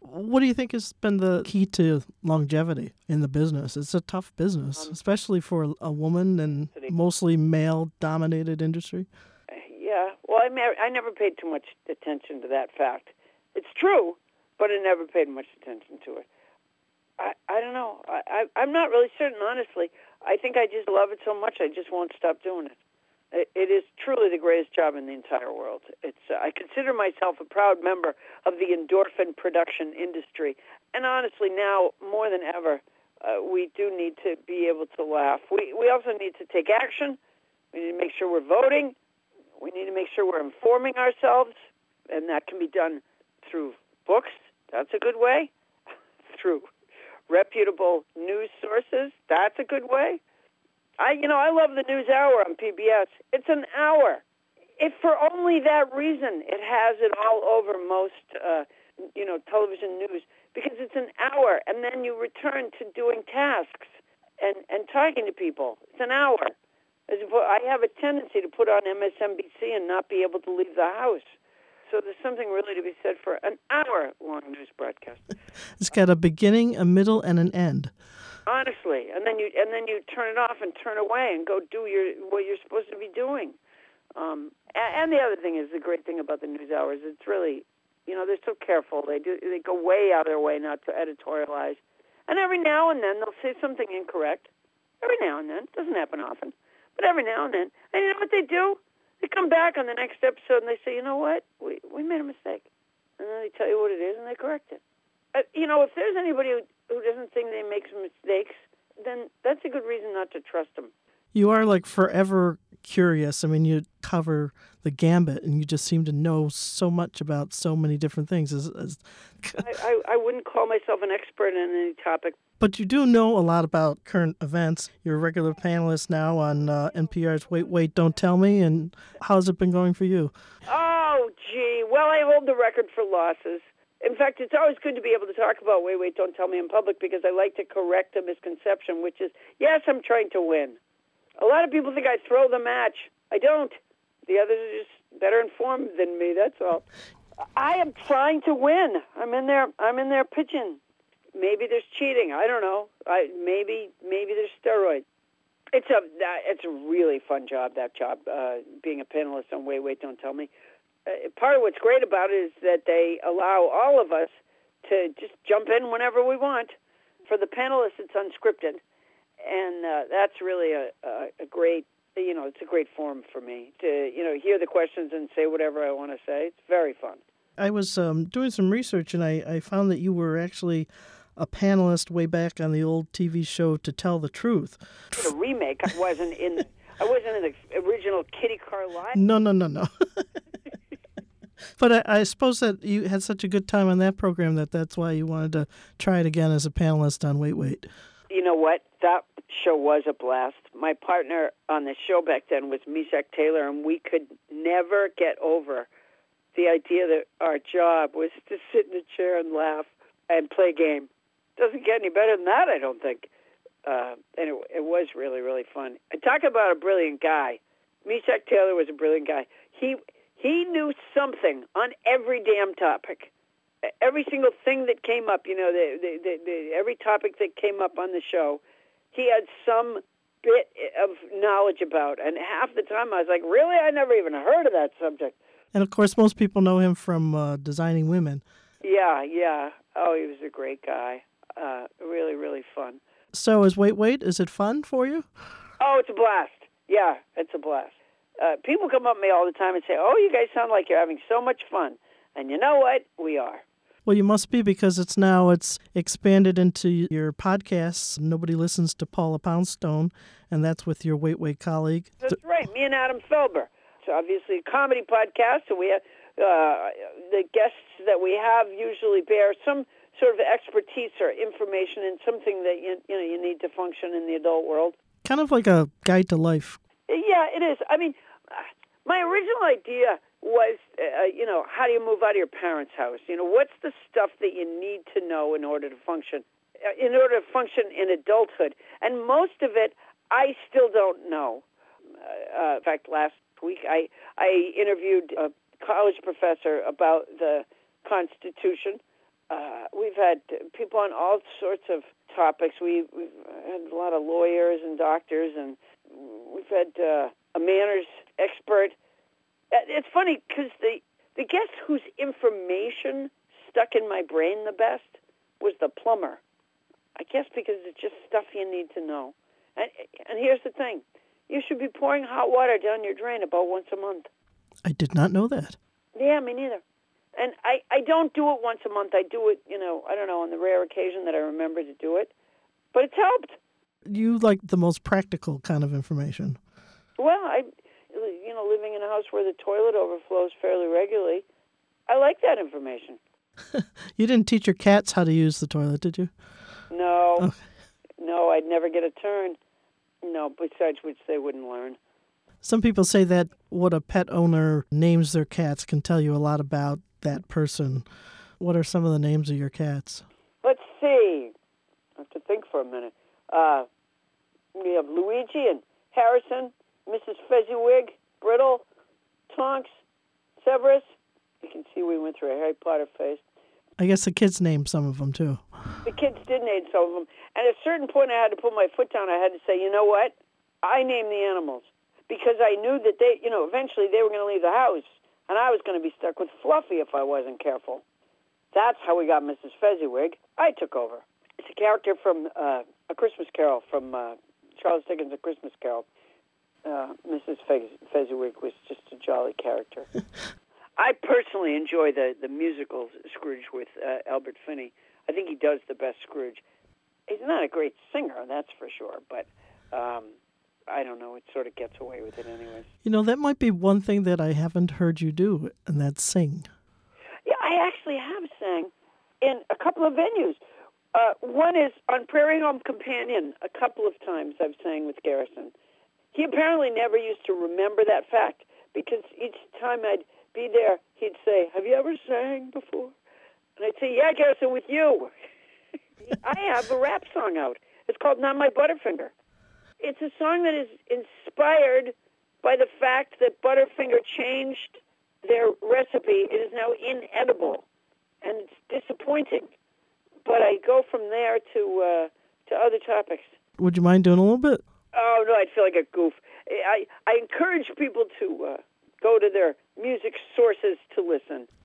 What do you think has been the key to longevity in the business? It's a tough business, especially for a woman and mostly male-dominated industry. Yeah, well, I never paid too much attention to that fact. It's true, but I never paid much attention to it. I don't know. I'm not really certain, honestly. I think I just love it so much I just won't stop doing it. It is truly the greatest job in the entire world. I consider myself a proud member of the endorphin production industry. And honestly, now more than ever, we do need to be able to laugh. We also need to take action. We need to make sure we're voting. We need to make sure we're informing ourselves, and that can be done through books. That's a good way. Through reputable news sources. That's a good way. I love the News Hour on PBS. It's an hour. If for only that reason, it has it all over most, television news, because it's an hour, and then you return to doing tasks and talking to people. It's an hour. I have a tendency to put on MSNBC and not be able to leave the house. So there's something really to be said for an hour-long news broadcast. It's got a beginning, a middle, and an end. Honestly, and then you turn it off and turn away and go do what you're supposed to be doing. And the other thing is, the great thing about the news hours, it's really, they're so careful. They go way out of their way not to editorialize. And every now and then they'll say something incorrect. Every now and then, it doesn't happen often, but every now and then. And you know what they do? They come back on the next episode and they say, you know what, we made a mistake, and then they tell you what it is and they correct it. If there's anybody who doesn't think they make some mistakes, then that's a good reason not to trust them. You are like forever curious. I mean, you cover the gambit, and you just seem to know so much about so many different things. I wouldn't call myself an expert in any topic. But you do know a lot about current events. You're a regular panelist now on NPR's Wait, Wait, Don't Tell Me. And how's it been going for you? Oh, gee. Well, I hold the record for losses. In fact, it's always good to be able to talk about Wait, Wait, Don't Tell Me in public, because I like to correct a misconception, which is, yes, I'm trying to win. A lot of people think I throw the match. I don't. The others are just better informed than me, that's all. I am trying to win. I'm in there pitching. Maybe there's cheating. I don't know. Maybe there's steroids. It's a really fun job, that job, being a panelist on Wait, Wait, Don't Tell Me. Part of what's great about it is that they allow all of us to just jump in whenever we want. For the panelists, it's unscripted, and that's really a great, it's a great forum for me to, hear the questions and say whatever I want to say. It's very fun. I was doing some research, and I found that you were actually a panelist way back on the old TV show To Tell the Truth. The remake, I wasn't in the original Kitty Carlisle. No. But I suppose that you had such a good time on that program that's why you wanted to try it again as a panelist on Wait, Wait. You know what? That show was a blast. My partner on the show back then was Meshack Taylor, and we could never get over the idea that our job was to sit in a chair and laugh and play a game. Doesn't get any better than that, I don't think. And it was really, really fun. And talk about a brilliant guy. Meshack Taylor was a brilliant guy. He knew something on every damn topic. Every single thing that came up, every topic that came up on the show, he had some bit of knowledge about. And half the time I was like, really? I never even heard of that subject. And, of course, most people know him from Designing Women. Yeah. Oh, he was a great guy. Really, really fun. So is Wait, Wait, is it fun for you? Oh, it's a blast. Yeah, it's a blast. People come up to me all the time and say, oh, you guys sound like you're having so much fun. And you know what? We are. Well, you must be, because it's expanded into your podcasts. Nobody listens to Paula Poundstone, and that's with your Wait, Wait colleague. That's right, me and Adam Felber. It's obviously a comedy podcast, so we have the guests that we have usually bear some sort of expertise or information in something that you need to function in the adult world. Kind of like a guide to life. Yeah, it is. I mean, my original idea was, how do you move out of your parents' house? What's the stuff that you need to know in order to function in adulthood? And most of it, I still don't know. In fact, last week I interviewed a college professor about the Constitution. We had people on all sorts of topics. We've had a lot of lawyers and doctors, and we've had a manners expert. It's funny because the guest whose information stuck in my brain the best was the plumber. I guess because it's just stuff you need to know. And here's the thing. You should be pouring hot water down your drain about once a month. I did not know that. Yeah, me neither. And I don't do it once a month. I do it, I don't know, on the rare occasion that I remember to do it. But it's helped. You like the most practical kind of information. Well, living in a house where the toilet overflows fairly regularly, I like that information. You didn't teach your cats how to use the toilet, did you? No. Okay. No, I'd never get a turn. No, besides which they wouldn't learn. Some people say that what a pet owner names their cats can tell you a lot about that person. What are some of the names of your cats? Let's see. I have to think for a minute. We have Luigi and Harrison, Mrs. Fezziwig, Brittle, Tonks, Severus. You can see we went through a Harry Potter phase. I guess the kids named some of them, too. The kids did name some of them. And at a certain point, I had to put my foot down. I had to say, you know what? I named the animals. Because I knew that they, eventually they were going to leave the house. And I was going to be stuck with Fluffy if I wasn't careful. That's how we got Mrs. Fezziwig. I took over. It's a character from A Christmas Carol, from Charles Dickens' A Christmas Carol. Mrs. Fezziwig was just a jolly character. I personally enjoy the musical Scrooge with Albert Finney. I think he does the best Scrooge. He's not a great singer, that's for sure, but I don't know. It sort of gets away with it anyways. That might be one thing that I haven't heard you do, and that's sing. Yeah, I actually have sang in a couple of venues. One is on Prairie Home Companion. A couple of times I've sang with Garrison. He apparently never used to remember that fact because each time I'd be there, he'd say, "Have you ever sang before?" And I'd say, "Yeah, Garrison, with you." I have a rap song out. It's called Not My Butterfinger. It's a song that is inspired by the fact that Butterfinger changed their recipe. It is now inedible, and it's disappointing. But I go from there to other topics. Would you mind doing a little bit? Oh, no, I'd feel like a goof. I encourage people to go to their music sources to listen.